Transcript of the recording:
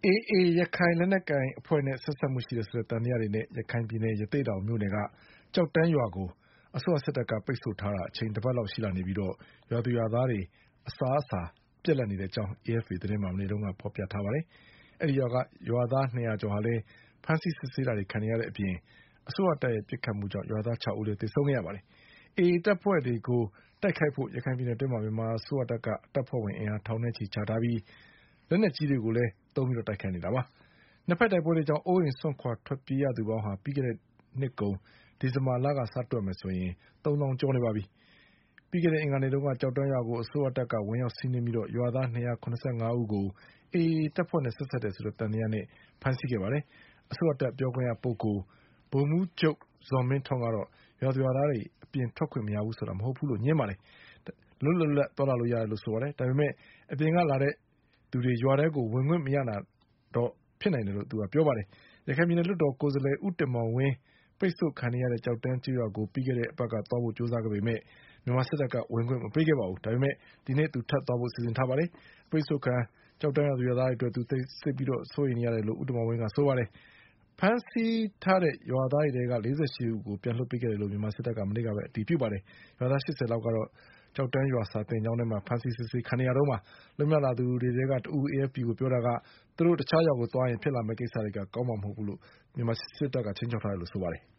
AA ရခိုင်လက်နက်ကိုင်အဖွဲ့နဲ့ဆက်စပ်မှုရှိတယ်ဆိုတဲ့သံသယတွေနဲ့ရခိုင်ပြည်နယ်ရသေ့တောင်မြို့နယ်ကကြောက်တန်းရွာကိုအစိုးရစစ်တပ်ကပိတ်ဆို့ထားတာအချိန်တစ်ပတ်လောက်ရှိလာနေပြီးတော့ရွာသူရွာသားတွေအစားအစာပြက်လက်နေတဲ့အကြောင်း AFP သတင်းမှာမနေ့တုန်းကဖော်ပြထားပါတယ်။အဲဒီရွာကရွာသား200ကျော်ဟာလည်းဖမ်းဆီးစစ်ဆေးတာတွေခံရတဲ့အပြင်အစိုးရတပ်ရဲ့ပြစ်ခတ်မှုကြောင့်ရွာသား6ဦးလည်းသေဆုံးခဲ့ရပါတယ်။ AA တပ်ဖွဲ့တွေကိုတိုက်ခိုက်ဖို့ရခိုင်ပြည်နယ်အတွင်းမှာမြန်မာအစိုးရတပ်ကတပ်ဖွဲ့ဝင်အင်အားထောင်နဲ့ချီချထားပြီးလက်နက်ကြီးတွေကိုလည်းသုံးပြီးတိုက်ခိုက်နေတာပါ။နှစ်ဖက်တိုက်ပွဲတွေကြောင့်အိုးအိမ်စွန့်ခွာထွက်ပြေးရသူပေါင်းဟာပြီးခဲ့တဲ့နှစ်ကုန်ဒီဇင်ဘာလကစတွက်မယ်ဆိုရင်3000ကျော်နေပါပြီ။ပြီးခဲ့တဲ့အင်္ဂါနေ့တုန်းကကြောက်တန်းရွာကိုအစိုးရတပ်ကဝင်ရောက်စီးနင်းပြီးတော့ရွာသား285ဦးကိုAAတပ်ဖွဲ့နဲ့ဆက်စပ်တယ်ဆိုတဲ့တန်တရားနဲ့ဖမ်းဆီးခဲ့ပါတယ်။အစိုးရတပ်ပြောခွင့်ရပုဂ္ဂိုလ်ဗိုလ်မှူးချုပ်ဇော်မင်းထွန်းကတော့ရွာသူရွာသားတွေအပြင်ထွက်ခွင့်မရဘူးဆိုတာမဟုတ်ဘူးလို့ညင်းပါတယ်။လွတ်လပ်သွားလာလို့ရတယ်လို့ဆိုပါတယ်။ဒါပေမဲ့အပြင်ကလာတဲ့သူတွေရွာထဲကိုဝင်ခွင့်မရတာတော့ဖြစ်နိုင်တယ်လို့သူကပြောပါတယ်။ရခိုင်ပြည်နယ်လွှတ်တော်ကိုယ်စားလှယ်ဦးတင်မောင်ဝင်းပိတ်ဆို့ခံရတဲ့ကြောက်တန်းကျွော်ကိုပြီးခဲ့တဲ့အပတ်ကသွားဖို့ကြိုးစားခဲ့ပေမဲ့မြန်မာစစ်တပ်ကဝင်ခွင့်မပေးခဲ့ပါဘူး။ဒါပေမဲ့ဒီနေ့သူထပ်သွားဖို့စီစဉ်ထားပါတယ်။ပိတ်ဆို့ခံကြောက်တန်းရသူရွာသားတွေအတွက်သူသိစစ်ပြီးတော့စိုးရိမ်နေရတယ်လို့ဦးတင်မောင်ဝင်းကဆိုပါတယ်။ဖမ်းဆီးထားတဲ့ရွာသားတွေက48ဦးကိုပြန်လွှတ်ပေးခဲ့တယ်လို့မြန်မာစစ်တပ်ကမနေ့ကပဲအတည်ပြုပါတယ်။ရွာသား80လောက်ကတော့ကြောက်တန်းရွာစာတင်ကျောင်းထဲမှာဖမ်းဆီးစစ်ဆေးခံရတော့မှလွတ်မြောက်လာသူတွေကတူ AFP ကိုပြောတာကသူတို့တခြားရွာကိုသွားရင်ဖြစ်လာမယ့်ကိစ္စတွေကကောင်းမှာမဟုတ်ဘူးလို့မြန်မာစစ်တပ်ကချင်းချောက်ထားတယ်လို့ဆိုပါတယ်။